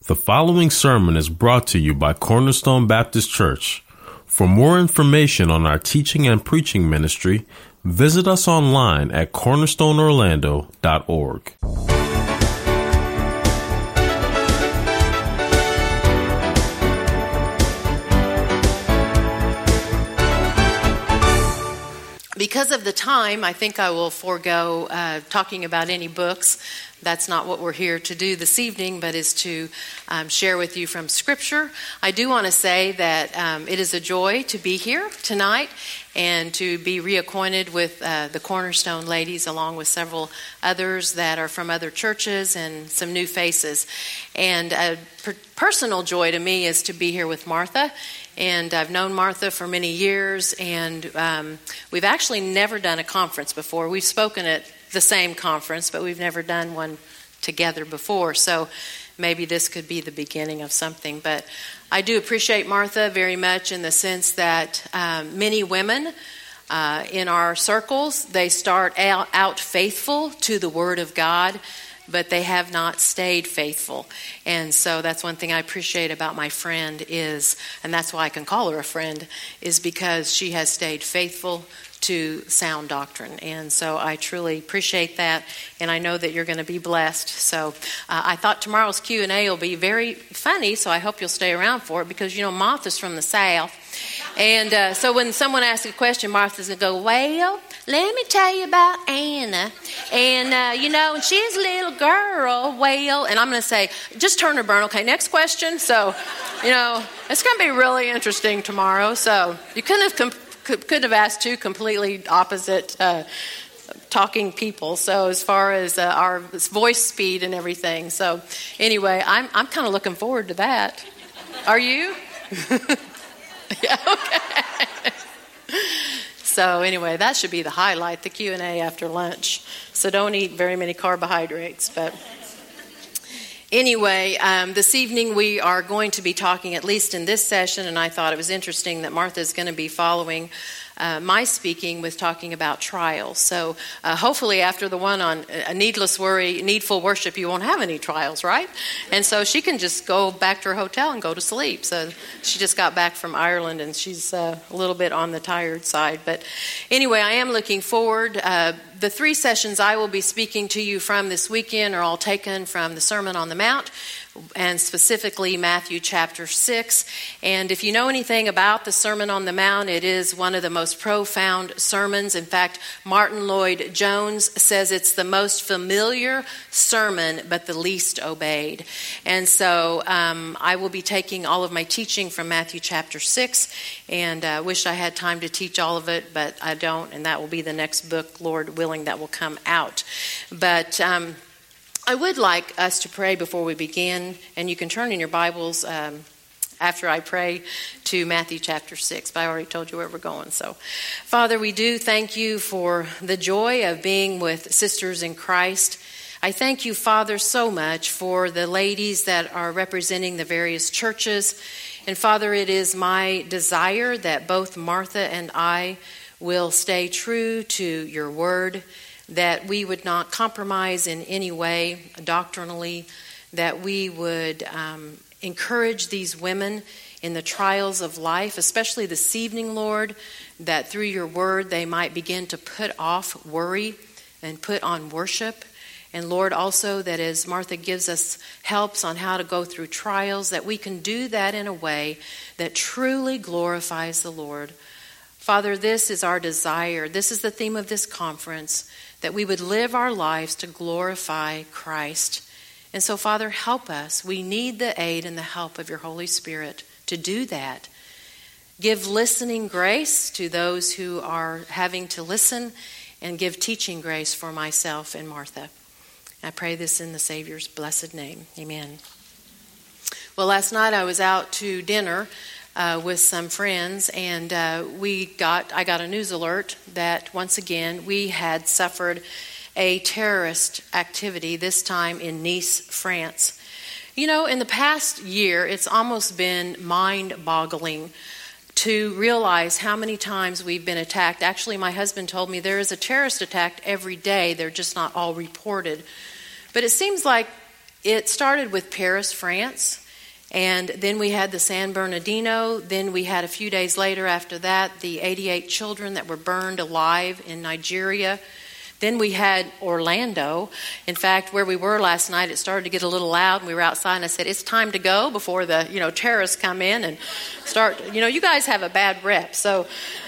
The following sermon is brought to you by Cornerstone Baptist Church. For more information on our teaching and preaching ministry, visit us online at cornerstoneorlando.org. Because of the time, I think I will forego talking about any books. That's not what we're here to do this evening, but is to share with you from Scripture. I do want to say that it is a joy to be here tonight and to be reacquainted with the Cornerstone ladies, along with several others that are from other churches and some new faces. And a personal joy to me is to be here with Martha. And I've known Martha for many years, and we've actually never done a conference before. We've spoken at the same conference, but we've never done one together before. So maybe this could be the beginning of something. But I do appreciate Martha very much in the sense that many women in our circles, they start out faithful to the Word of God, but they have not stayed faithful. And so that's one thing I appreciate about my friend is, and that's why I can call her a friend, is because she has stayed faithful to sound doctrine. And so I truly appreciate that, and I know that you're going to be blessed. So I thought tomorrow's Q&A will be very funny, so I hope you'll stay around for it, because, you know, Martha's from the South. And so when someone asks a question, Martha's going to go, well, let me tell you about Anna. And, you know, and she's a little girl. Well, and I'm going to say, just turn or burn. Okay, next question. So, you know, it's going to be really interesting tomorrow. So you couldn't have asked two completely opposite talking people. So as far as our voice speed and everything. So anyway, I'm kind of looking forward to that. Are you? Yeah, okay. So anyway, that should be the highlight, the Q&A after lunch. So don't eat very many carbohydrates. But anyway, this evening we are going to be talking, at least in this session, and I thought it was interesting that Martha is going to be following my speaking with talking about trials. So hopefully after the one on needless worry, needful worship, you won't have any trials, right? And so she can just go back to her hotel and go to sleep. So she just got back from Ireland, and she's a little bit on the tired side. But anyway, I am looking forward. The three sessions I will be speaking to you from this weekend are all taken from the Sermon on the Mount, and specifically Matthew chapter 6. And if you know anything about the Sermon on the Mount, it is one of the most profound sermons. In fact, Martin Lloyd-Jones says it's the most familiar sermon, but the least obeyed. And so I will be taking all of my teaching from Matthew chapter 6, and I wish I had time to teach all of it, but I don't, and that will be the next book, Lord willing, that will come out. But I would like us to pray before we begin, and you can turn in your Bibles after I pray to Matthew chapter 6, but I already told you where we're going. So, Father, we do thank you for the joy of being with sisters in Christ. I thank you, Father, so much for the ladies that are representing the various churches. And Father, it is my desire that both Martha and I will stay true to your word, that we would not compromise in any way doctrinally, that we would encourage these women in the trials of life, especially this evening, Lord, that through your word they might begin to put off worry and put on worship. And Lord, also that as Martha gives us helps on how to go through trials, that we can do that in a way that truly glorifies the Lord. Father, this is our desire. This is the theme of this conference, that we would live our lives to glorify Christ. And so, Father, help us. We need the aid and the help of your Holy Spirit to do that. Give listening grace to those who are having to listen, and give teaching grace for myself and Martha. I pray this in the Savior's blessed name. Amen. Well, last night I was out to dinner with some friends, and I got a news alert that once again we had suffered a terrorist activity, this time in Nice, France. You know, in the past year, it's almost been mind-boggling to realize how many times we've been attacked. Actually, my husband told me there is a terrorist attack every day. They're just not all reported. But it seems like It started with Paris, France, and then we had the San Bernardino. Then we had a few days later after that the 88 children that were burned alive in Nigeria. Then we had Orlando. In fact, where we were last night, it started to get a little loud, and we were outside, and I said, it's time to go before the terrorists come in and start. You guys have a bad rep. So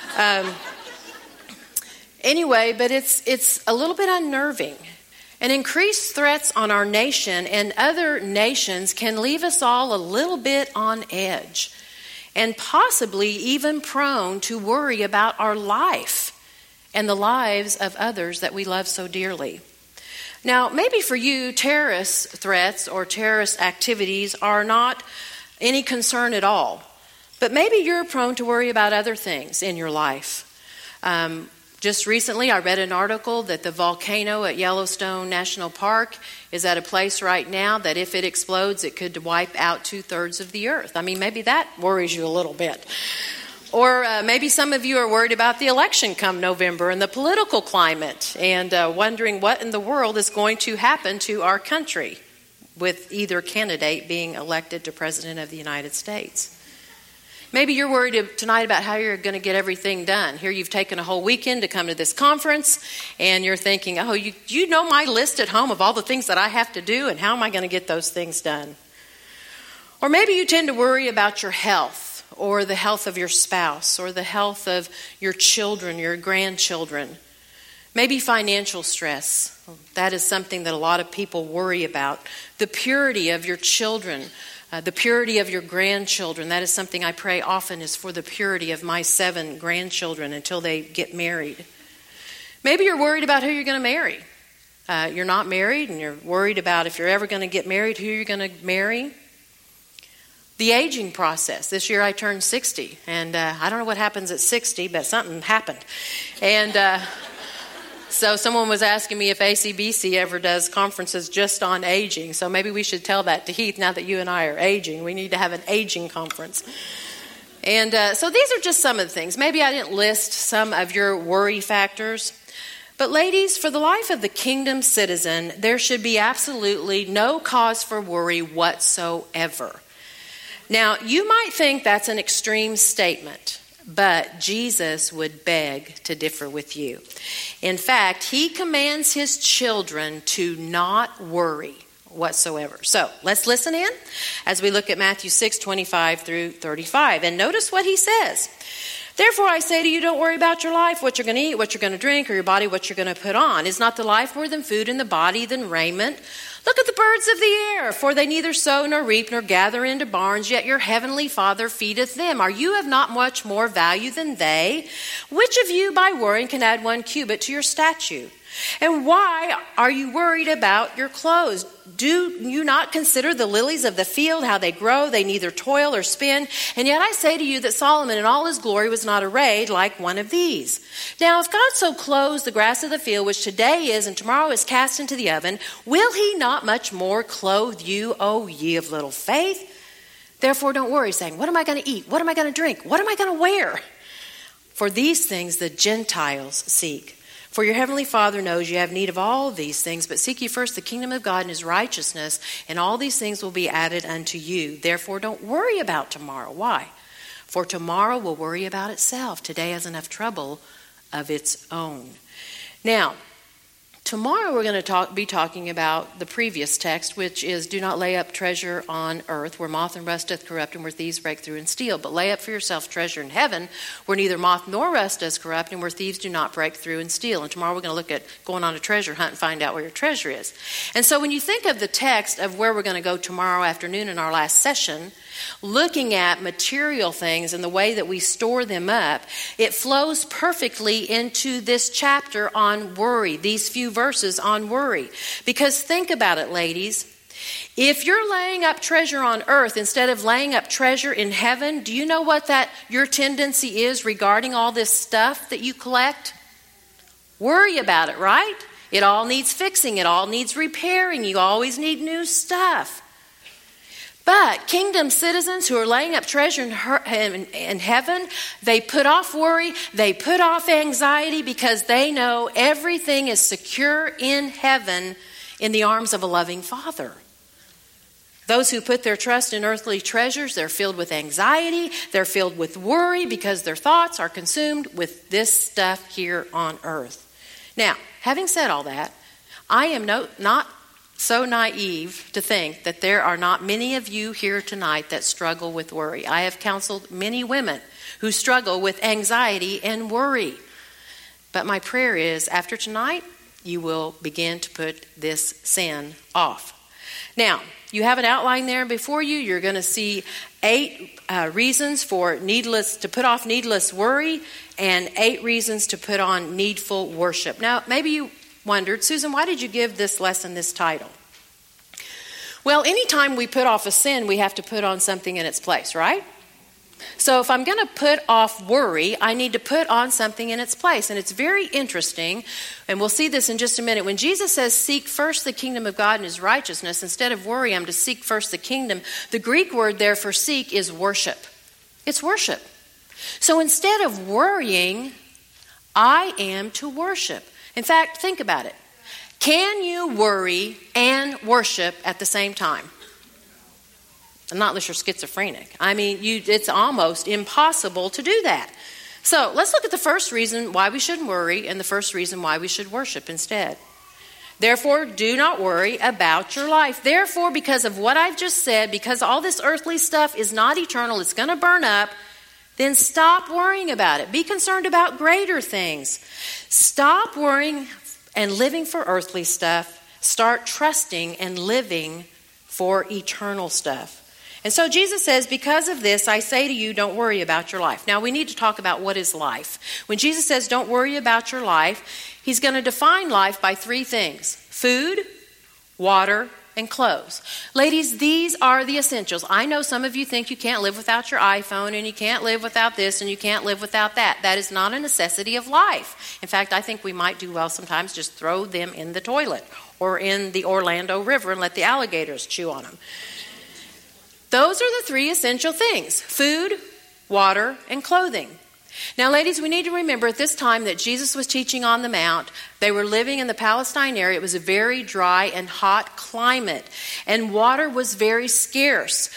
anyway, but it's a little bit unnerving. And increased threats on our nation and other nations can leave us all a little bit on edge and possibly even prone to worry about our life and the lives of others that we love so dearly. Now, maybe for you, terrorist threats or terrorist activities are not any concern at all, but maybe you're prone to worry about other things in your life. Just recently, I read an article that the volcano at Yellowstone National Park is at a place right now that if it explodes, it could wipe out 2/3 of the earth. I mean, maybe that worries you a little bit. Or maybe some of you are worried about the election come November and the political climate and wondering what in the world is going to happen to our country with either candidate being elected to President of the United States. Maybe you're worried tonight about how you're going to get everything done. Here you've taken a whole weekend to come to this conference, and you're thinking, oh, you know my list at home of all the things that I have to do, and how am I going to get those things done? Or maybe you tend to worry about your health, or the health of your spouse, or the health of your children, your grandchildren. Maybe financial stress. That is something that a lot of people worry about. The purity of your children. The purity of your grandchildren. That is something I pray often is for the purity of my 7 grandchildren until they get married. Maybe you're worried about who you're going to marry. You're not married and you're worried about if you're ever going to get married, who you're going to marry. The aging process. This year I turned 60, and I don't know what happens at 60, but something happened. And so someone was asking me if ACBC ever does conferences just on aging. So maybe we should tell that to Heath now that you and I are aging. We need to have an aging conference. And so these are just some of the things. Maybe I didn't list some of your worry factors. But ladies, for the life of the kingdom citizen, there should be absolutely no cause for worry whatsoever. Now, you might think that's an extreme statement, but Jesus would beg to differ with you. In fact, he commands his children to not worry whatsoever. So let's listen in as we look at Matthew 6:25 through 35. And notice what he says. Therefore I say to you, don't worry about your life, what you're going to eat, what you're going to drink, or your body, what you're going to put on. Is not the life more than food, and the body than raiment? Look at the birds of the air, for they neither sow nor reap nor gather into barns, yet your heavenly Father feedeth them. Are you of not much more value than they? Which of you by worrying can add 1 cubit to your stature? And why are you worried about your clothes? Do you not consider the lilies of the field, how they grow? They neither toil or spin. And yet I say to you that Solomon in all his glory was not arrayed like one of these. Now if God so clothes the grass of the field, which today is and tomorrow is cast into the oven, will he not much more clothe you, O ye of little faith? Therefore don't worry, saying, what am I going to eat? What am I going to drink? What am I going to wear? For these things the Gentiles seek. For your heavenly Father knows you have need of all these things, but seek ye first the kingdom of God and his righteousness, and all these things will be added unto you. Therefore don't worry about tomorrow. Why? For tomorrow will worry about itself. Today has enough trouble of its own. Now, tomorrow we're going to be talking about the previous text, which is, do not lay up treasure on earth, where moth and rust doth corrupt, and where thieves break through and steal. But lay up for yourself treasure in heaven, where neither moth nor rust does corrupt, and where thieves do not break through and steal. And tomorrow we're going to look at going on a treasure hunt and find out where your treasure is. And so when you think of the text of where we're going to go tomorrow afternoon in our last session, looking at material things and the way that we store them up, it flows perfectly into this chapter on worry, these few verses on worry. Because think about it, ladies. If you're laying up treasure on earth instead of laying up treasure in heaven, do you know what that your tendency is regarding all this stuff that you collect? Worry about it, right? It all needs fixing. It all needs repairing. You always need new stuff. But kingdom citizens who are laying up treasure in heaven, they put off worry, they put off anxiety, because they know everything is secure in heaven in the arms of a loving Father. Those who put their trust in earthly treasures, they're filled with anxiety, they're filled with worry because their thoughts are consumed with this stuff here on earth. Now, having said all that, I am not so naive to think that there are not many of you here tonight that struggle with worry. I have counseled many women who struggle with anxiety and worry. But my prayer is, after tonight, you will begin to put this sin off. Now, you have an outline there before you. You're going to see 8 reasons to put off needless worry and 8 reasons to put on needful worship. Now, maybe you wondered, Susan, why did you give this lesson this title? Well, anytime we put off a sin, we have to put on something in its place, right? So if I'm going to put off worry, I need to put on something in its place. And it's very interesting, and we'll see this in just a minute. When Jesus says, seek first the kingdom of God and his righteousness, instead of worry, I'm to seek first the kingdom. The Greek word there for seek is worship. It's worship. So instead of worrying, I am to worship. In fact, think about it. Can you worry and worship at the same time? Not unless you're schizophrenic. I mean, it's almost impossible to do that. So let's look at the first reason why we shouldn't worry and the first reason why we should worship instead. Therefore, do not worry about your life. Therefore, because of what I've just said, because all this earthly stuff is not eternal, it's going to burn up, then stop worrying about it. Be concerned about greater things. Stop worrying and living for earthly stuff. Start trusting and living for eternal stuff. And so Jesus says, because of this, I say to you, don't worry about your life. Now, we need to talk about what is life. When Jesus says, don't worry about your life, he's going to define life by 3 things: food, water, and clothes. Ladies, these are the essentials. I know some of you think you can't live without your iPhone, and you can't live without this, and you can't live without that. That is not a necessity of life. In fact, I think we might do well sometimes just throw them in the toilet or in the Orlando River and let the alligators chew on them. Those are the 3 essential things: food, water, and clothing. Now, ladies, we need to remember at this time that Jesus was teaching on the Mount. They were living in the Palestine area. It was a very dry and hot climate, and water was very scarce.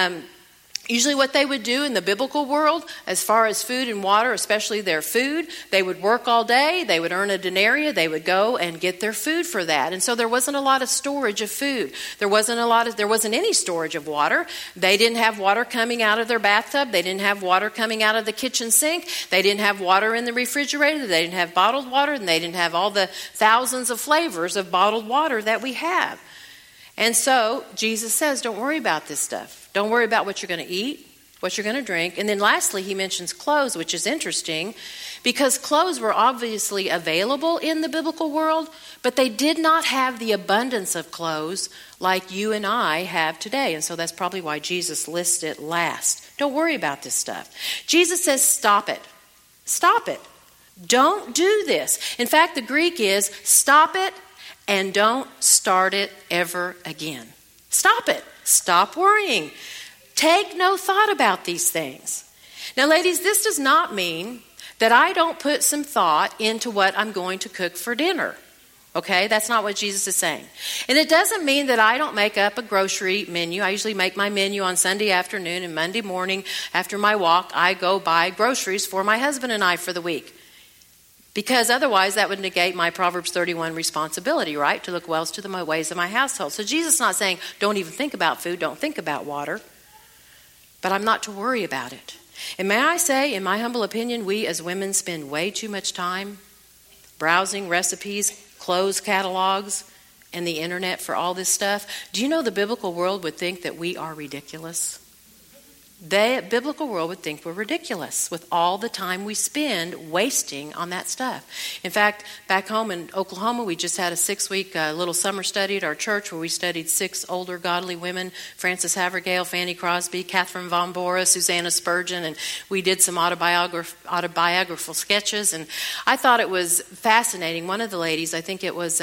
Usually what they would do in the biblical world, as far as food and water, especially their food, they would work all day, they would earn a denarius, they would go and get their food for that. And so there wasn't a lot of storage of food. There wasn't any storage of water. They didn't have water coming out of their bathtub. They didn't have water coming out of the kitchen sink. They didn't have water in the refrigerator. They didn't have bottled water, and they didn't have all the thousands of flavors of bottled water that we have. And so Jesus says, don't worry about this stuff. Don't worry about what you're going to eat, what you're going to drink. And then lastly, he mentions clothes, which is interesting because clothes were obviously available in the biblical world, but they did not have the abundance of clothes like you and I have today. And so that's probably why Jesus lists it last. Don't worry about this stuff. Jesus says, stop it. Stop it. Don't do this. In fact, the Greek is stop it and don't start it ever again. Stop it. Stop worrying. Take no thought about these things. Now, ladies, this does not mean that I don't put some thought into what I'm going to cook for dinner. Okay? That's not what Jesus is saying. And it doesn't mean that I don't make up a grocery menu. I usually make my menu on Sunday afternoon, and Monday morning after my walk, I go buy groceries for my husband and I for the week. Because otherwise that would negate my Proverbs 31 responsibility, right? To look well to the ways of my household. So Jesus is not saying, don't even think about food, don't think about water. But I'm not to worry about it. And may I say, in my humble opinion, we as women spend way too much time browsing recipes, clothes catalogs, and the internet for all this stuff. Do you know the biblical world would think that we are ridiculous? The biblical world would think we're ridiculous with all the time we spend wasting on that stuff. In fact, back home in Oklahoma, we just had a 6-week little summer study at our church where we studied 6 older godly women: Frances Havergale, Fanny Crosby, Catherine Von Bora, Susanna Spurgeon, and we did some autobiographical sketches. And I thought it was fascinating. One of the ladies, I think it was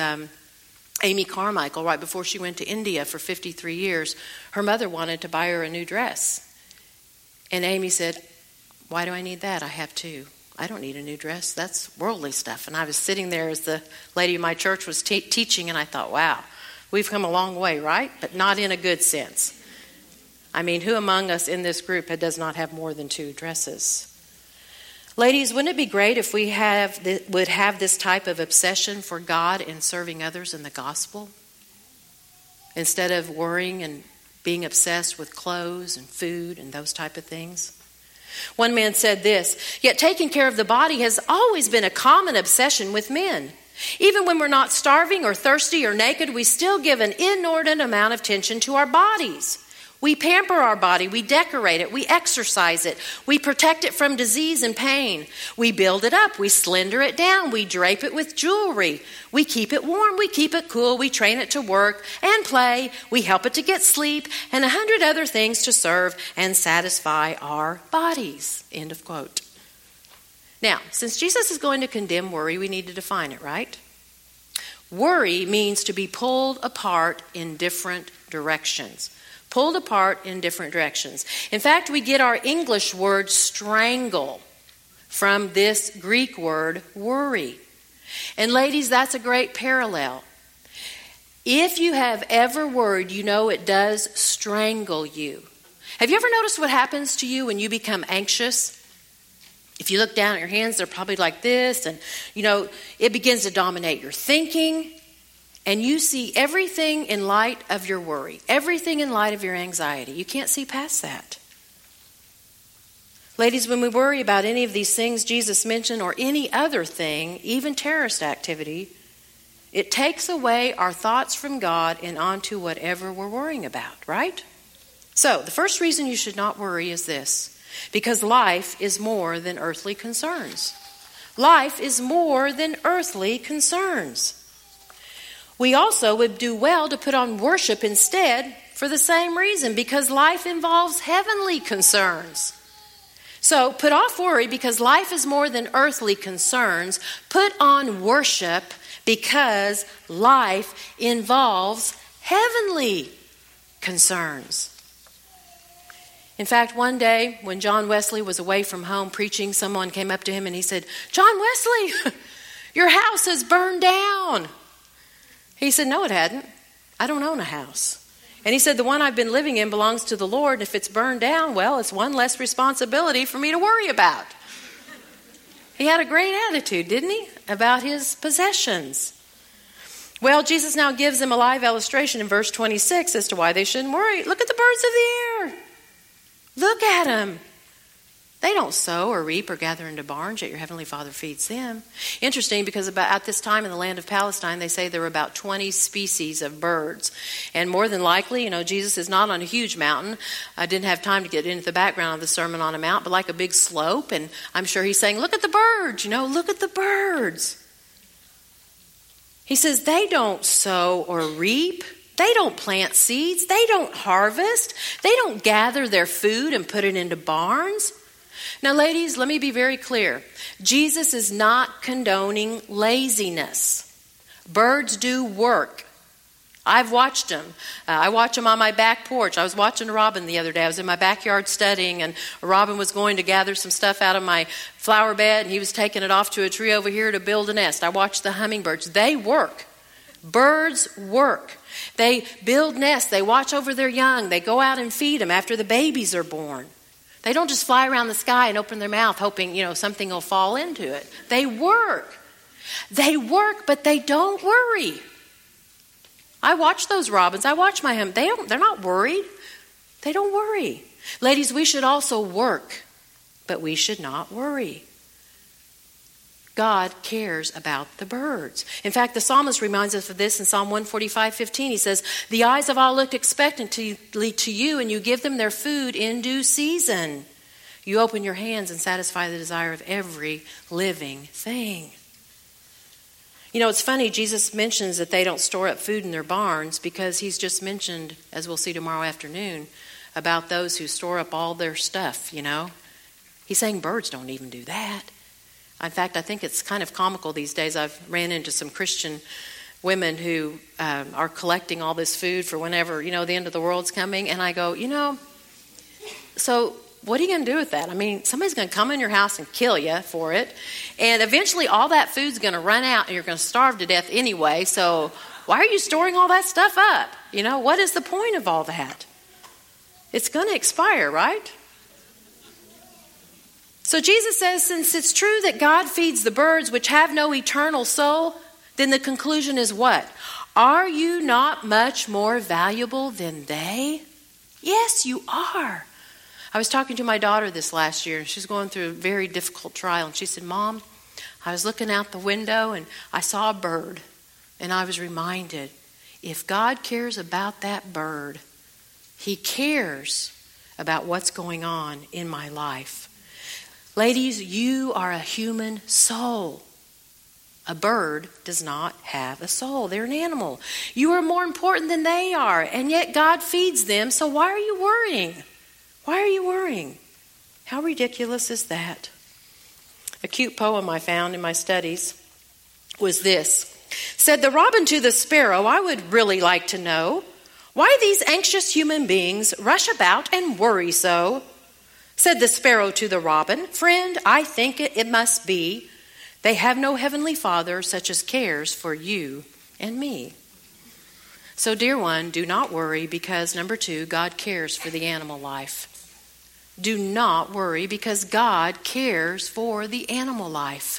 Amy Carmichael, right before she went to India for 53 years, her mother wanted to buy her a new dress. And Amy said, why do I need that? I have 2. I don't need a new dress. That's worldly stuff. And I was sitting there as the lady of my church was teaching, and I thought, wow, We've come a long way, right? But not in a good sense. I mean, who among us in this group does not have more than 2 dresses? Ladies, wouldn't it be great if we would have this type of obsession for God and serving others in the gospel? Instead of worrying and being obsessed with clothes and food and those type of things. One man said this, "Yet taking care of the body has always been a common obsession with men. Even when we're not starving or thirsty or naked, we still give an inordinate amount of attention to our bodies. We pamper our body, we decorate it, we exercise it, we protect it from disease and pain. We build it up, we slender it down, we drape it with jewelry. We keep it warm, we keep it cool, we train it to work and play, we help it to get sleep, and 100 other things to serve and satisfy our bodies." End of quote. Now, since Jesus is going to condemn worry, we need to define it, right? Worry means to be pulled apart in different directions. Pulled apart in different directions. In fact, we get our English word strangle from this Greek word worry. And ladies, that's a great parallel. If you have ever worried, you know it does strangle you. Have you ever noticed what happens to you when you become anxious? If you look down at your hands, they're probably like this, and it begins to dominate your thinking. And you see everything in light of your worry, everything in light of your anxiety. You can't see past that. Ladies, when we worry about any of these things Jesus mentioned or any other thing, even terrorist activity, it takes away our thoughts from God and onto whatever we're worrying about, right? So, the first reason you should not worry is this: because life is more than earthly concerns. Life is more than earthly concerns. We also would do well to put on worship instead for the same reason, because life involves heavenly concerns. So put off worry because life is more than earthly concerns. Put on worship because life involves heavenly concerns. In fact, one day when John Wesley was away from home preaching, someone came up to him and he said, "John Wesley, your house has burned down." He said, "No, it hadn't. I don't own a house." And he said, "The one I've been living in belongs to the Lord. If it's burned down, well, it's one less responsibility for me to worry about." He had a great attitude, didn't he, about his possessions? Well, Jesus now gives them a live illustration in verse 26 as to why they shouldn't worry. Look at the birds of the air. Look at them. They don't sow or reap or gather into barns, yet your heavenly Father feeds them. Interesting, because at this time in the land of Palestine, they say there were about 20 species of birds. And more than likely, Jesus is not on a huge mountain. I didn't have time to get into the background of the Sermon on a Mount, but like a big slope. And I'm sure he's saying, look at the birds, look at the birds. He says they don't sow or reap. They don't plant seeds. They don't harvest. They don't gather their food and put it into barns. Now, ladies, let me be very clear. Jesus is not condoning laziness. Birds do work. I've watched them. I watch them on my back porch. I was watching a robin the other day. I was in my backyard studying, and a robin was going to gather some stuff out of my flower bed, and he was taking it off to a tree over here to build a nest. I watched the hummingbirds. They work. Birds work. They build nests. They watch over their young. They go out and feed them after the babies are born. They don't just fly around the sky and open their mouth hoping, something will fall into it. They work. They work, but they don't worry. I watch those robins. I watch my they're not worried. They don't worry. Ladies, we should also work, but we should not worry. God cares about the birds. In fact, the psalmist reminds us of this in Psalm 145:15. He says, "The eyes of all look expectantly to you, and you give them their food in due season. You open your hands and satisfy the desire of every living thing." It's funny, Jesus mentions that they don't store up food in their barns because he's just mentioned, as we'll see tomorrow afternoon, about those who store up all their stuff, He's saying birds don't even do that. In fact, I think it's kind of comical these days. I've ran into some Christian women who are collecting all this food for whenever, the end of the world's coming. And I go, so what are you going to do with that? I mean, somebody's going to come in your house and kill you for it. And eventually all that food's going to run out and you're going to starve to death anyway. So Why are you storing all that stuff up? What is the point of all that? It's going to expire, right? So Jesus says, since it's true that God feeds the birds which have no eternal soul, then the conclusion is what? Are you not much more valuable than they? Yes, you are. I was talking to my daughter this last year, and she's going through a very difficult trial. And she said, Mom, I was looking out the window, and I saw a bird. And I was reminded, if God cares about that bird, He cares about what's going on in my life. Ladies, you are a human soul. A bird does not have a soul. They're an animal. You are more important than they are, and yet God feeds them, so why are you worrying? Why are you worrying? How ridiculous is that? A cute poem I found in my studies was this. Said the robin to the sparrow, I would really like to know why these anxious human beings rush about and worry so. Said the sparrow to the robin, friend, I think it must be they have no heavenly Father such as cares for you and me. So, dear one, do not worry because, number 2, God cares for the animal life. Do not worry because God cares for the animal life.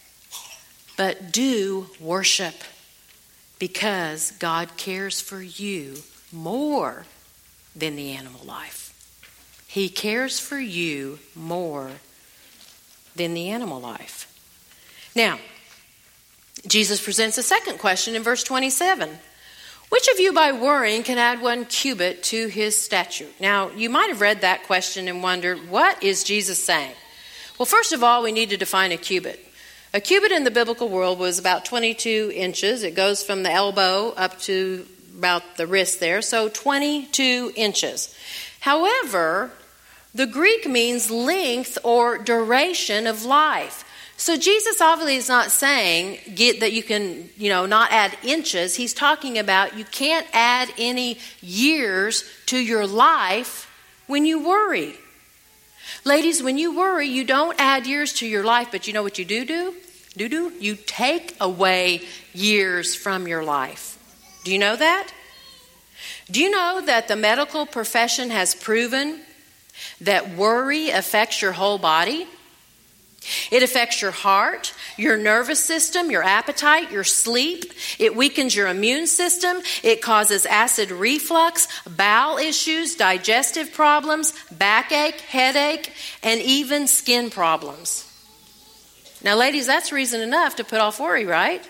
But do worship because God cares for you more than the animal life. He cares for you more than the animal life. Now, Jesus presents a second question in verse 27. Which of you by worrying can add 1 cubit to his stature? Now, you might have read that question and wondered, what is Jesus saying? Well, first of all, we need to define a cubit. A cubit in the biblical world was about 22 inches. It goes from the elbow up to about the wrist there, so 22 inches. However, the Greek means length or duration of life. So Jesus obviously is not saying that you can, not add inches. He's talking about you can't add any years to your life when you worry. Ladies, when you worry, you don't add years to your life, but you know what you do? You take away years from your life. Do you know that? Do you know that the medical profession has proven that worry affects your whole body? It affects your heart, your nervous system, your appetite, your sleep. It weakens your immune system. It causes acid reflux, bowel issues, digestive problems, backache, headache, and even skin problems. Now, ladies, that's reason enough to put off worry, right?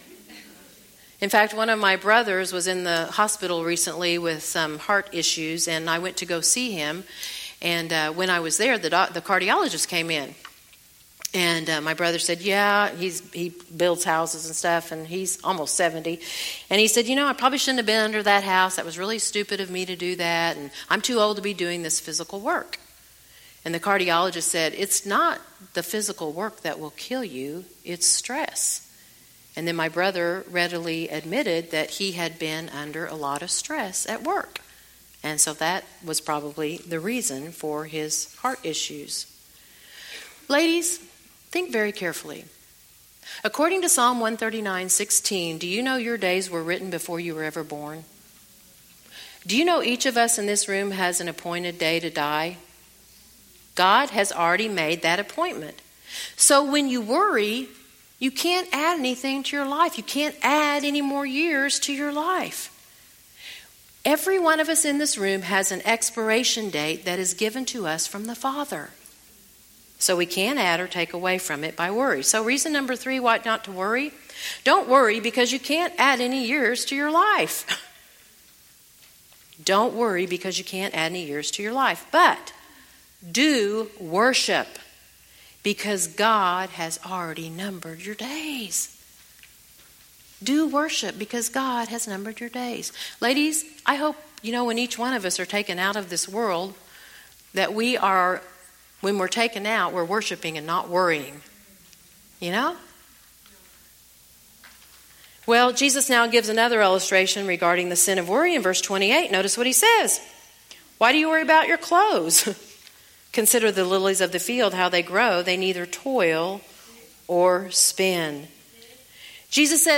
In fact, one of my brothers was in the hospital recently with some heart issues, and I went to go see him. And when I was there, the cardiologist came in. And my brother said, he builds houses and stuff, and he's almost 70. And he said, I probably shouldn't have been under that house. That was really stupid of me to do that, and I'm too old to be doing this physical work. And the cardiologist said, it's not the physical work that will kill you, it's stress. And then my brother readily admitted that he had been under a lot of stress at work. And so that was probably the reason for his heart issues. Ladies, think very carefully. According to Psalm 139:16, do you know your days were written before you were ever born? Do you know each of us in this room has an appointed day to die? God has already made that appointment. So when you worry, you can't add anything to your life. You can't add any more years to your life. Every one of us in this room has an expiration date that is given to us from the Father. So we can't add or take away from it by worry. So reason number 3, why not to worry? Don't worry because you can't add any years to your life. Don't worry because you can't add any years to your life. But do worship because God has already numbered your days. Do worship because God has numbered your days. Ladies, I hope, when each one of us are taken out of this world, that when we're taken out, we're worshiping and not worrying. Well, Jesus now gives another illustration regarding the sin of worry in verse 28. Notice what he says. Why do you worry about your clothes? Consider the lilies of the field, how they grow. They neither toil or spin. Jesus says,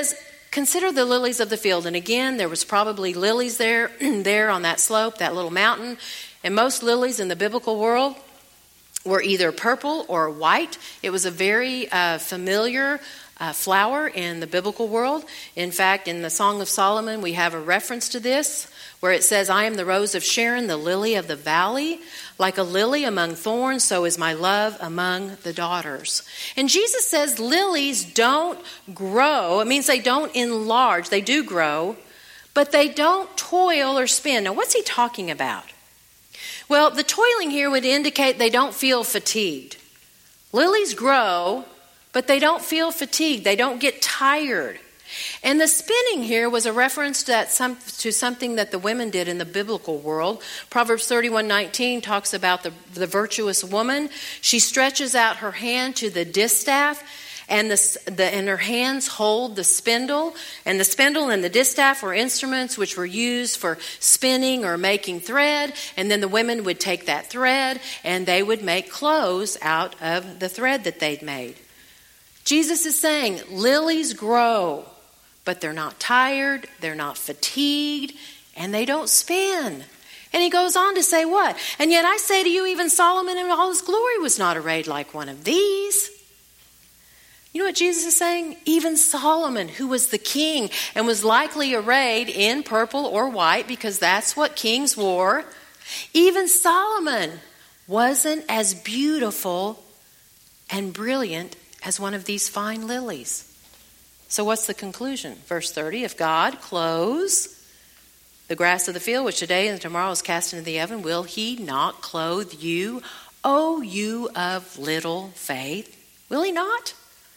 Consider the lilies of the field. And again, there was probably lilies there, there on that slope, that little mountain. And most lilies in the biblical world were either purple or white. It was a very familiar flower in the biblical world. In fact, in the Song of Solomon, we have a reference to this where it says, I am the rose of Sharon, the lily of the valley. Like a lily among thorns, so is my love among the daughters. And Jesus says lilies don't grow. It means they don't enlarge. They do grow, but they don't toil or spin. Now, what's he talking about? Well, the toiling here would indicate they don't feel fatigued. Lilies grow, but they don't feel fatigued. They don't get tired. And the spinning here was a reference to something that the women did in the biblical world. Proverbs 31:19 talks about the virtuous woman. She stretches out her hand to the distaff, and her hands hold the spindle. And the spindle and the distaff were instruments which were used for spinning or making thread. And then the women would take that thread and they would make clothes out of the thread that they'd made. Jesus is saying lilies grow, but they're not tired, they're not fatigued, and they don't spin. And he goes on to say what? And yet I say to you, even Solomon in all his glory was not arrayed like one of these. You know what Jesus is saying? Even Solomon, who was the king and was likely arrayed in purple or white because that's what kings wore, even Solomon wasn't as beautiful and brilliant as one of these fine lilies. So what's the conclusion? Verse 30, if God clothes the grass of the field, which today and tomorrow is cast into the oven, will he not clothe you, O you of little faith? Will he not?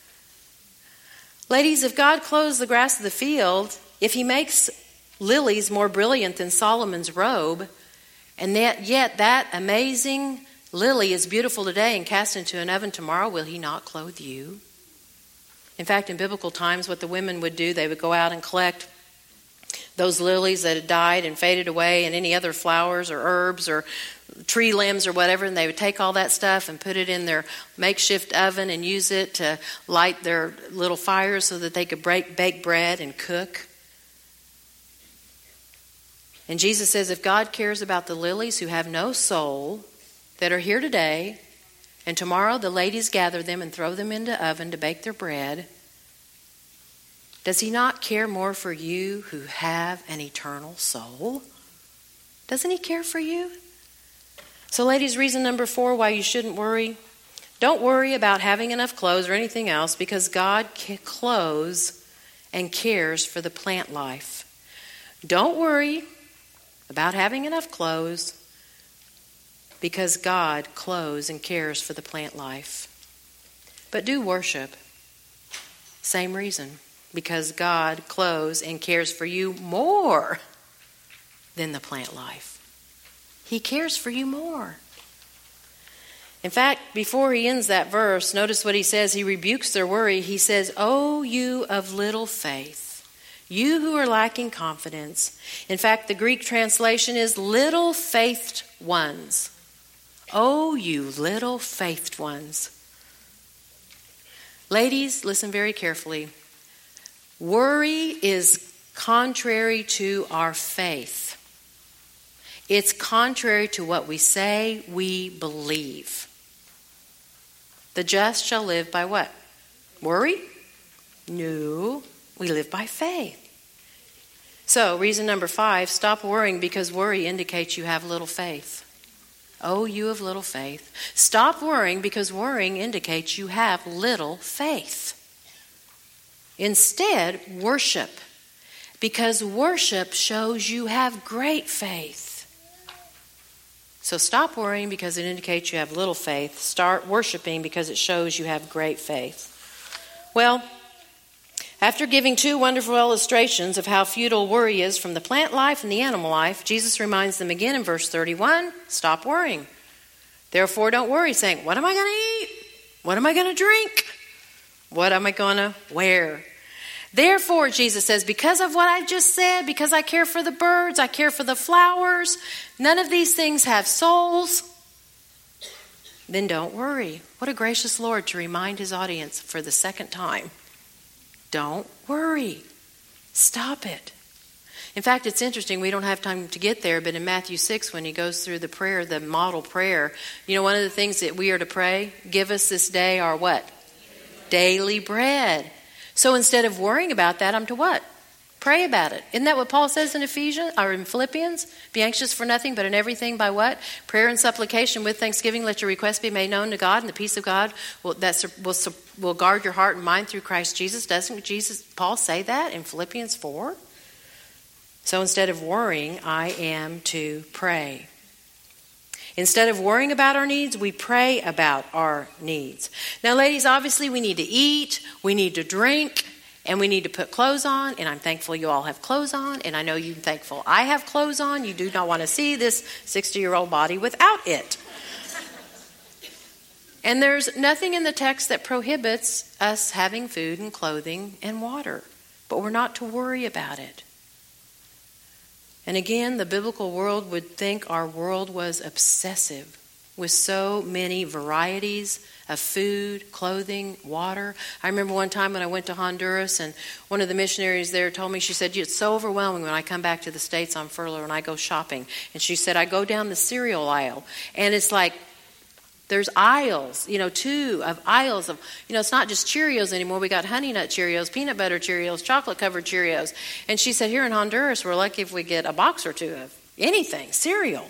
Ladies, if God clothes the grass of the field, if he makes lilies more brilliant than Solomon's robe, and yet that amazing lily is beautiful today and cast into an oven tomorrow, will he not clothe you? In fact, in biblical times, what the women would do, they would go out and collect those lilies that had died and faded away and any other flowers or herbs or tree limbs or whatever, and they would take all that stuff and put it in their makeshift oven and use it to light their little fires so that they could bake bread and cook. And Jesus says if God cares about the lilies who have no soul, that are here today, and tomorrow the ladies gather them and throw them into the oven to bake their bread, does he not care more for you who have an eternal soul? Doesn't he care for you? So ladies, reason number 4 why you shouldn't worry. Don't worry about having enough clothes or anything else, because God clothes and cares for the plant life. Don't worry about having enough clothes, because God clothes and cares for the plant life. But do worship. Same reason. Because God clothes and cares for you more than the plant life. He cares for you more. In fact, before he ends that verse, notice what he says. He rebukes their worry. He says, "O you of little faith, you who are lacking confidence." In fact, the Greek translation is little faithed ones. Oh, you little faithed ones. Ladies, listen very carefully. Worry is contrary to our faith. It's contrary to what we say we believe. The just shall live by what? Worry? No, we live by faith. So, reason number 5, stop worrying, because worry indicates you have little faith. Oh, you of little faith. Stop worrying, because worrying indicates you have little faith. Instead, worship, because worship shows you have great faith. So stop worrying because it indicates you have little faith. Start worshiping because it shows you have great faith. Well, after giving 2 wonderful illustrations of how futile worry is from the plant life and the animal life, Jesus reminds them again in verse 31, stop worrying. Therefore, don't worry, saying, what am I going to eat? What am I going to drink? What am I going to wear? Therefore, Jesus says, because of what I've just said, because I care for the birds, I care for the flowers, none of these things have souls, then don't worry. What a gracious Lord to remind his audience for the second time. Don't worry. Stop it. In fact, it's interesting. We don't have time to get there, but in Matthew 6, when he goes through the prayer, the model prayer, you know, one of the things that we are to pray, give us this day our what? Daily bread. So instead of worrying about that, I'm to what? Pray about it. Isn't that what Paul says in Ephesians or in Philippians? Be anxious for nothing, but in everything by what? Prayer and supplication with thanksgiving. Let your requests be made known to God, and the peace of God will guard your heart and mind through Christ Jesus. Doesn't Paul say that in Philippians 4? So instead of worrying, I am to pray. Instead of worrying about our needs, we pray about our needs. Now, ladies, obviously we need to eat, we need to drink, and we need to put clothes on. And I'm thankful you all have clothes on, and I know you're thankful I have clothes on. You do not want to see this 60-year-old body without it. And there's nothing in the text that prohibits us having food and clothing and water, but we're not to worry about it. And again, the biblical world would think our world was obsessive with so many varieties of food, clothing, water. I remember one time when I went to Honduras, and one of the missionaries there told me, she said, it's so overwhelming when I come back to the States on furlough and I go shopping. And she said, I go down the cereal aisle, and it's like there's aisles, aisles of, it's not just Cheerios anymore. We got Honey Nut Cheerios, Peanut Butter Cheerios, chocolate-covered Cheerios. And she said, here in Honduras, we're lucky if we get a box or two of anything, cereal.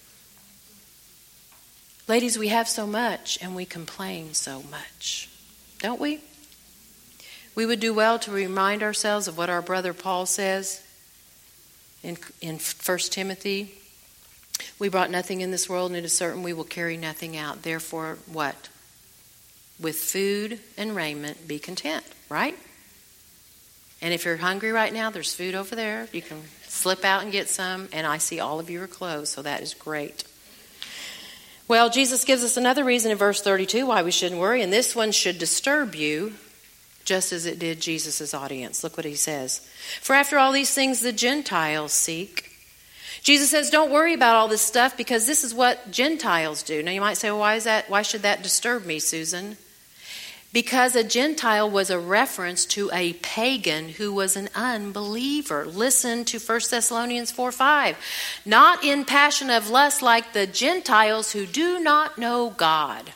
Ladies, we have so much, and we complain so much, don't we? We would do well to remind ourselves of what our brother Paul says in 1 Timothy. We brought nothing in this world, and it is certain we will carry nothing out. Therefore, what? With food and raiment, be content, right? And if you're hungry right now, there's food over there. You can slip out and get some, and I see all of you are clothed, so that is great. Well, Jesus gives us another reason in verse 32 why we shouldn't worry, and this one should disturb you just as it did Jesus' audience. Look what he says. For after all these things the Gentiles seek. Jesus says, don't worry about all this stuff because this is what Gentiles do. Now you might say, well, why should that disturb me, Susan? Because a Gentile was a reference to a pagan who was an unbeliever. Listen to 1 Thessalonians 4:5. Not in passion of lust like the Gentiles who do not know God.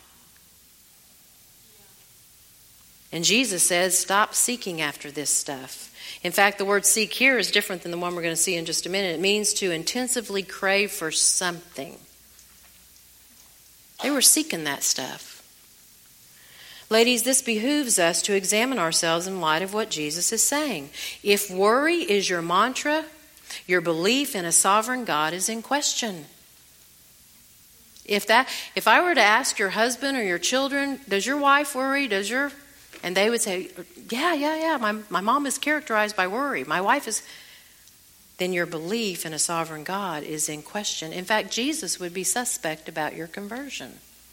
And Jesus says, stop seeking after this stuff. In fact, the word seek here is different than the one we're going to see in just a minute. It means to intensively crave for something. They were seeking that stuff. Ladies, this behooves us to examine ourselves in light of what Jesus is saying. If worry is your mantra, your belief in a sovereign God is in question. If I were to ask your husband or your children, does your wife worry? And they would say, yeah. My mom is characterized by worry. My wife is. Then your belief in a sovereign God is in question. In fact, Jesus would be suspect about your conversion.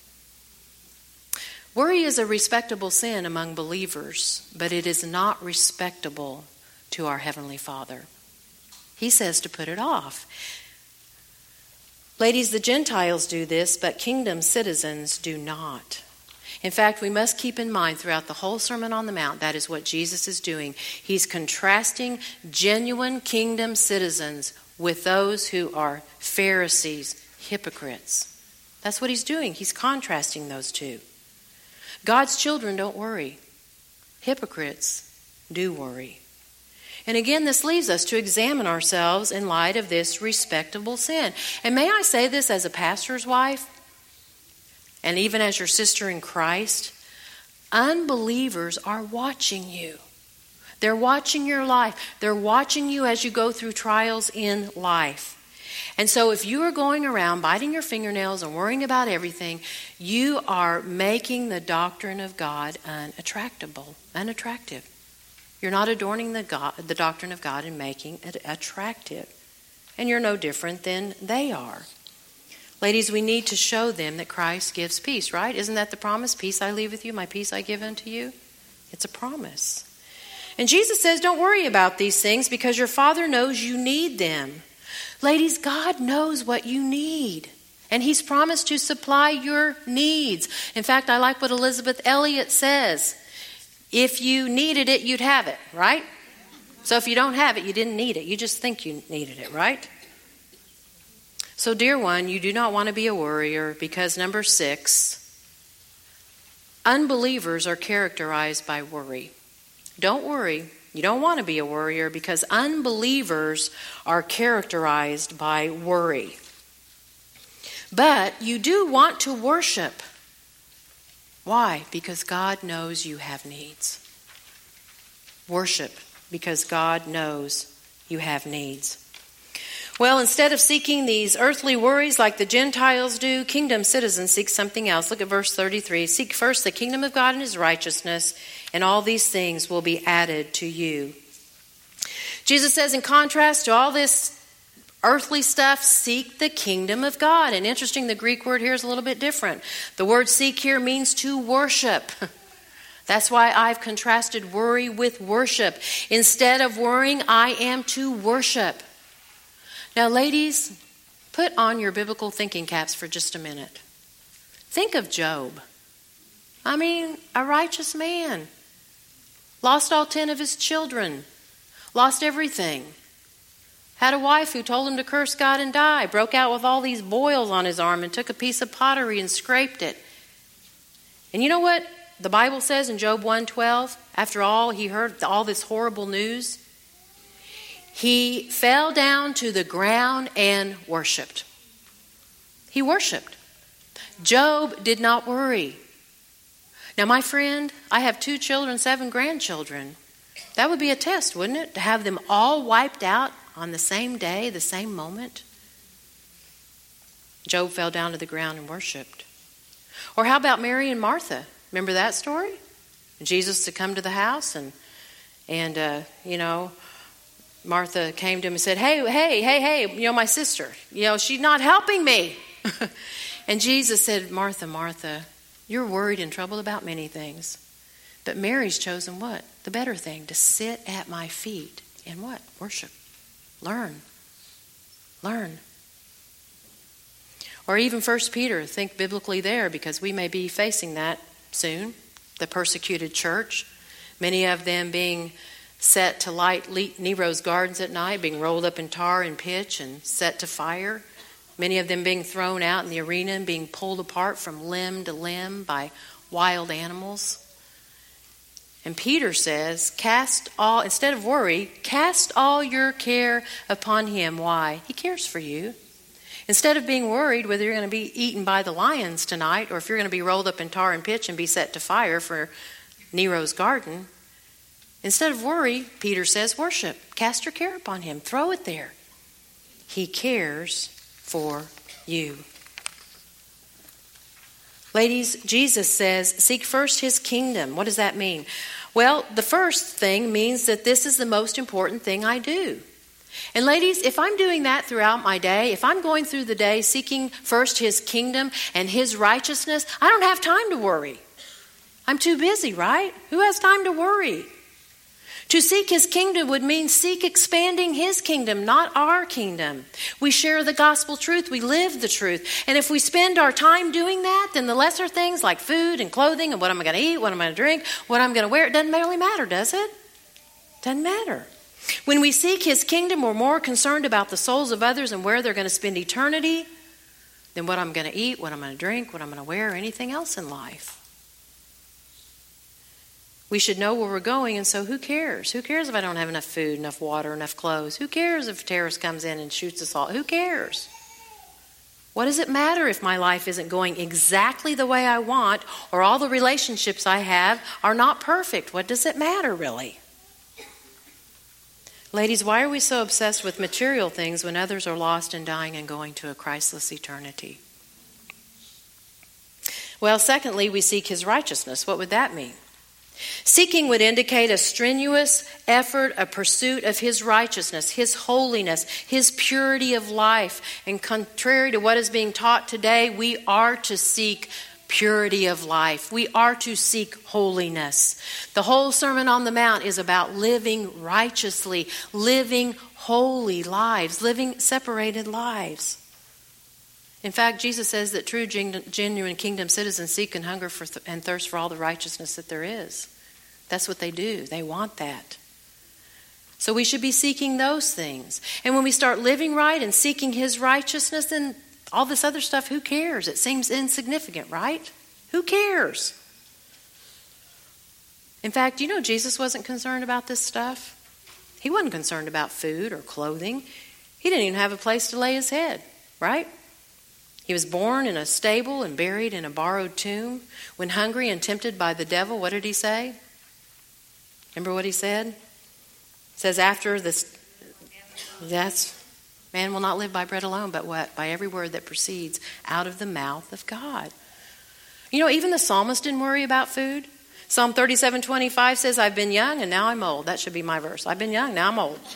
Worry is a respectable sin among believers, but it is not respectable to our Heavenly Father. He says to put it off. Ladies, the Gentiles do this, but kingdom citizens do not. In fact, we must keep in mind throughout the whole Sermon on the Mount, that is what Jesus is doing. He's contrasting genuine kingdom citizens with those who are Pharisees, hypocrites. That's what he's doing. He's contrasting those two. God's children don't worry. Hypocrites do worry. And again, this leads us to examine ourselves in light of this respectable sin. And may I say this as a pastor's wife, and even as your sister in Christ, unbelievers are watching you. They're watching your life. They're watching you as you go through trials in life. And so if you are going around biting your fingernails and worrying about everything, you are making the doctrine of God unattractive. You're not adorning the doctrine of God and making it attractive. And you're no different than they are. Ladies, we need to show them that Christ gives peace, right? Isn't that the promise? Peace I leave with you, my peace I give unto you. It's a promise. And Jesus says, don't worry about these things because your Father knows you need them. Ladies, God knows what you need. And He's promised to supply your needs. In fact, I like what Elizabeth Elliot says. If you needed it, you'd have it, right? So if you don't have it, you didn't need it. You just think you needed it, right? So, dear one, you do not want to be a worrier because number 6, unbelievers are characterized by worry. Don't worry. You don't want to be a worrier because unbelievers are characterized by worry. But you do want to worship. Why? Because God knows you have needs. Worship because God knows you have needs. Well, instead of seeking these earthly worries like the Gentiles do, kingdom citizens seek something else. Look at verse 33. Seek first the kingdom of God and his righteousness, and all these things will be added to you. Jesus says, in contrast to all this earthly stuff, seek the kingdom of God. And interesting, the Greek word here is a little bit different. The word seek here means to worship. That's why I've contrasted worry with worship. Instead of worrying, I am to worship. Now, ladies, put on your biblical thinking caps for just a minute. Think of Job. I mean, a righteous man. Lost all 10 of his children. Lost everything. Had a wife who told him to curse God and die. Broke out with all these boils on his arm and took a piece of pottery and scraped it. And you know what the Bible says in Job 1:12? After all, he heard all this horrible news. He fell down to the ground and worshiped. He worshiped. Job did not worry. Now, my friend, I have 2 children, 7 grandchildren. That would be a test, wouldn't it? To have them all wiped out on the same day, the same moment. Job fell down to the ground and worshiped. Or how about Mary and Martha? Remember that story? Jesus to come to the house and Martha came to him and said, hey, my sister, she's not helping me. And Jesus said, Martha, Martha, you're worried and troubled about many things. But Mary's chosen what? The better thing, to sit at my feet and what? Worship. Learn. Or even 1 Peter, think biblically there, because we may be facing that soon. The persecuted church, many of them being set to light Nero's gardens at night, being rolled up in tar and pitch and set to fire. Many of them being thrown out in the arena and being pulled apart from limb to limb by wild animals. And Peter says, instead of worry, cast all your care upon him. Why? He cares for you. Instead of being worried whether you're going to be eaten by the lions tonight or if you're going to be rolled up in tar and pitch and be set to fire for Nero's garden, instead of worry, Peter says, worship. Cast your care upon him. Throw it there. He cares for you. Ladies, Jesus says, seek first his kingdom. What does that mean? Well, the first thing means that this is the most important thing I do. And ladies, if I'm doing that throughout my day, if I'm going through the day seeking first his kingdom and his righteousness, I don't have time to worry. I'm too busy, right? Who has time to worry? To seek his kingdom would mean seek expanding his kingdom, not our kingdom. We share the gospel truth. We live the truth. And if we spend our time doing that, then the lesser things like food and clothing and what am I going to eat, what am I going to drink, what I'm going to wear, it doesn't really matter, does it? Doesn't matter. When we seek his kingdom, we're more concerned about the souls of others and where they're going to spend eternity than what I'm going to eat, what I'm going to drink, what I'm going to wear, or anything else in life. We should know where we're going, and so who cares? Who cares if I don't have enough food, enough water, enough clothes? Who cares if a terrorist comes in and shoots us all? Who cares? What does it matter if my life isn't going exactly the way I want or all the relationships I have are not perfect? What does it matter, really? Ladies, why are we so obsessed with material things when others are lost and dying and going to a Christless eternity? Well, secondly, we seek his righteousness. What would that mean? Seeking would indicate a strenuous effort, a pursuit of his righteousness, his holiness, his purity of life. And contrary to what is being taught today, we are to seek purity of life. We are to seek holiness. The whole Sermon on the Mount is about living righteously, living holy lives, living separated lives. In fact, Jesus says that true, genuine kingdom citizens seek and hunger for and thirst for all the righteousness that there is. That's what they do. They want that. So we should be seeking those things. And when we start living right and seeking His righteousness, then all this other stuff, who cares? It seems insignificant, right? Who cares? In fact, you know, Jesus wasn't concerned about this stuff. He wasn't concerned about food or clothing. He didn't even have a place to lay His head, right? He was born in a stable and buried in a borrowed tomb. When hungry and tempted by the devil, what did He say? Remember what He said? It says after this, man will not live by bread alone, but what? By every word that proceeds out of the mouth of God. You know, even the psalmist didn't worry about food. Psalm 37:25 says, I've been young and now I'm old. That should be my verse. I've been young, now I'm old.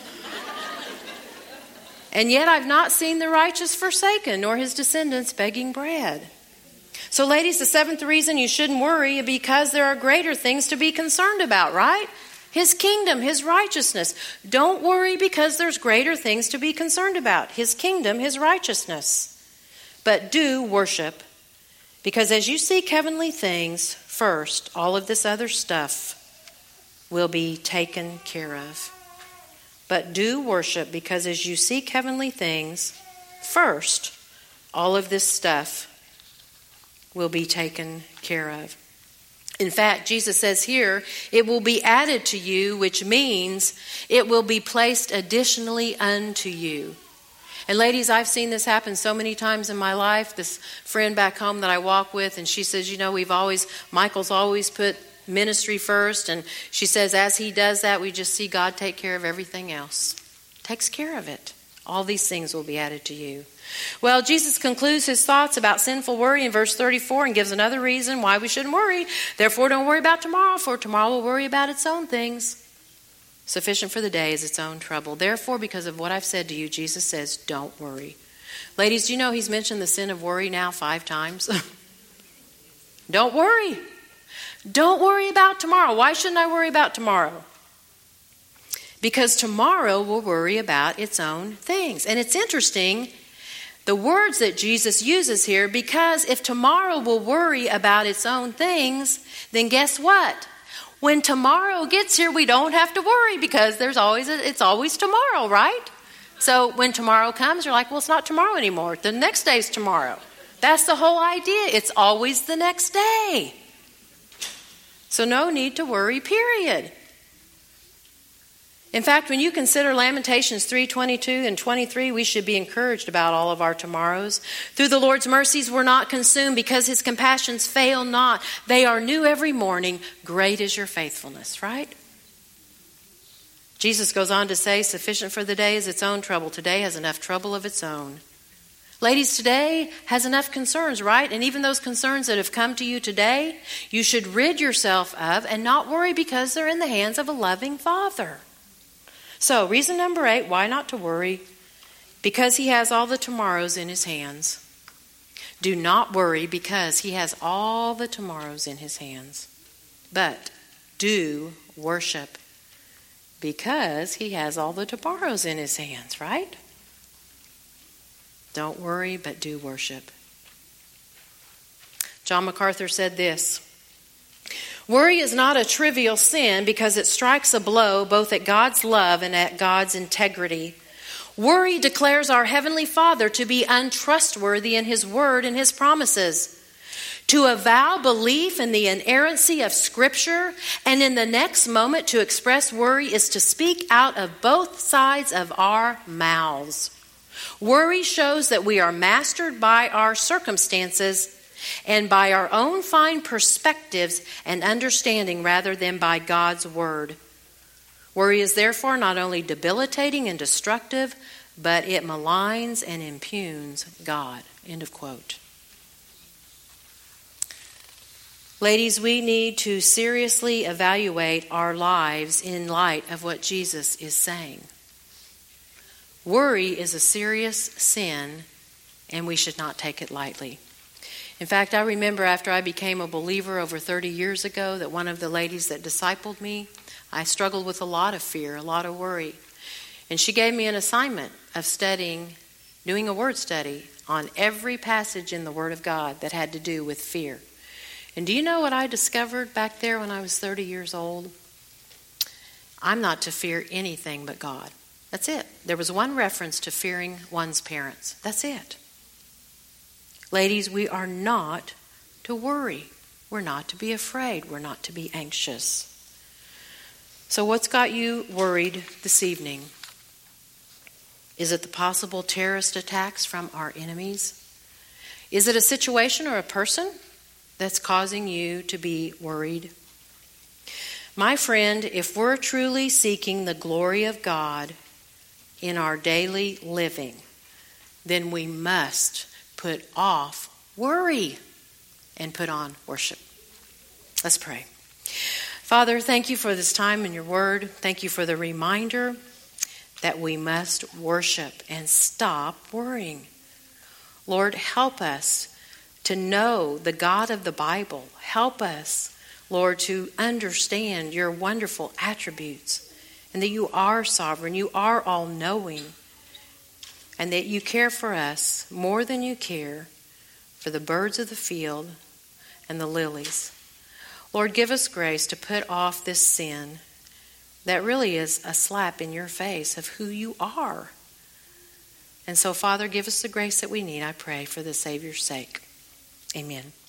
And yet I've not seen the righteous forsaken, nor his descendants begging bread. So ladies, the seventh reason you shouldn't worry is because there are greater things to be concerned about, right? His kingdom, His righteousness. Don't worry because there's greater things to be concerned about. His kingdom, His righteousness. But do worship, because as you seek heavenly things first, all of this other stuff will be taken care of. But do worship, because as you seek heavenly things first, all of this stuff will be taken care of. In fact, Jesus says here, it will be added to you, which means it will be placed additionally unto you. And ladies, I've seen this happen so many times in my life. This friend back home that I walk with, and she says, you know, Michael's always put ministry first. And she says, as he does that, we just see God take care of everything else. Takes care of it. All these things will be added to you. Well, Jesus concludes His thoughts about sinful worry in verse 34 and gives another reason why we shouldn't worry. Therefore, don't worry about tomorrow, for tomorrow will worry about its own things. Sufficient for the day is its own trouble. Therefore, because of what I've said to you, Jesus says, don't worry. Ladies, do you know He's mentioned the sin of worry now 5 times? Don't worry. Don't worry about tomorrow. Why shouldn't I worry about tomorrow? Because tomorrow will worry about its own things. And it's interesting, the words that Jesus uses here, because if tomorrow will worry about its own things, then guess what? When tomorrow gets here, we don't have to worry, because it's always tomorrow, right? So when tomorrow comes, you're like, well, it's not tomorrow anymore. The next day's tomorrow. That's the whole idea. It's always the next day. So no need to worry, period. In fact, when you consider Lamentations 3:22 and 23, we should be encouraged about all of our tomorrows. Through the Lord's mercies we're not consumed, because His compassions fail not. They are new every morning. Great is your faithfulness, right? Jesus goes on to say, sufficient for the day is its own trouble. Today has enough trouble of its own. Ladies, today has enough concerns, right? And even those concerns that have come to you today, you should rid yourself of and not worry, because they're in the hands of a loving Father. So, reason number 8, why not to worry? Because He has all the tomorrows in His hands. Do not worry, because He has all the tomorrows in His hands. But do worship, because He has all the tomorrows in His hands, right? Don't worry, but do worship. John MacArthur said this: worry is not a trivial sin, because it strikes a blow both at God's love and at God's integrity. Worry declares our Heavenly Father to be untrustworthy in His word and His promises. To avow belief in the inerrancy of Scripture and in the next moment to express worry is to speak out of both sides of our mouths. Worry shows that we are mastered by our circumstances and by our own fine perspectives and understanding rather than by God's word. Worry is therefore not only debilitating and destructive, but it maligns and impugns God. End of quote. Ladies, we need to seriously evaluate our lives in light of what Jesus is saying. Worry is a serious sin, and we should not take it lightly. In fact, I remember after I became a believer over 30 years ago that one of the ladies that discipled me, I struggled with a lot of fear, a lot of worry. And she gave me an assignment of doing a word study on every passage in the Word of God that had to do with fear. And do you know what I discovered back there when I was 30 years old? I'm not to fear anything but God. That's it. There was one reference to fearing one's parents. That's it. Ladies, we are not to worry. We're not to be afraid. We're not to be anxious. So what's got you worried this evening? Is it the possible terrorist attacks from our enemies? Is it a situation or a person that's causing you to be worried? My friend, if we're truly seeking the glory of God in our daily living, then we must put off worry and put on worship. Let's pray. Father, thank you for this time in your word. Thank you for the reminder that we must worship and stop worrying. Lord, help us to know the God of the Bible. Help us, Lord, to understand your wonderful attributes and that you are sovereign, you are all-knowing, and that you care for us more than you care for the birds of the field and the lilies. Lord, give us grace to put off this sin that really is a slap in your face of who you are. And so, Father, give us the grace that we need, I pray, for the Savior's sake. Amen.